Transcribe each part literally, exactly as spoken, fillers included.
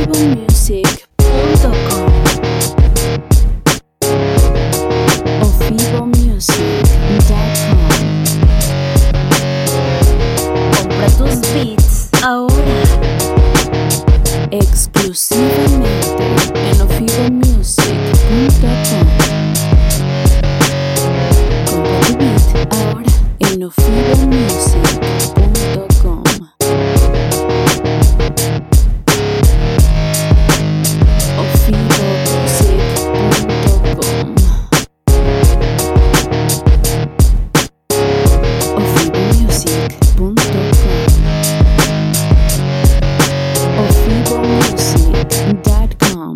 ofibomusic punto com. ofibomusic punto com. Compra tus beats ahora, exclusivamente en ofibomusic punto com. Compra tu beat ahora en ofibomusic punto com. ofibomusic punto com. ofibomusic punto com. ofibomusic punto com.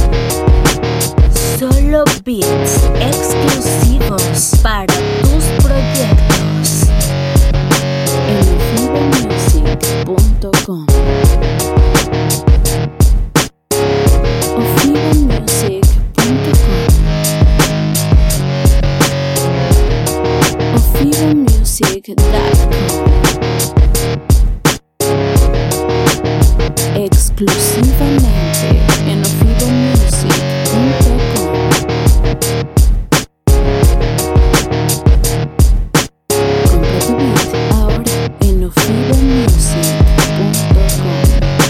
Solo beats exclusivos para tus proyectos en ofibomusic punto com. ofibomusic punto com. ofibomusic punto com. Exclusivamente en ofibomusic punto com. Compra tu beat ahora en ofibomusic punto com.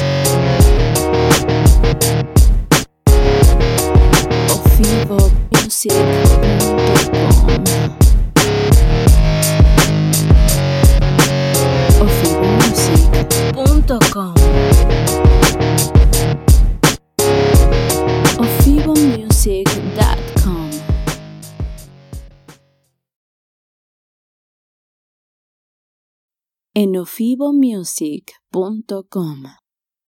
ofibomusic punto com. ofibomusic punto com. ofibomusic punto com. En ofibomusic punto com.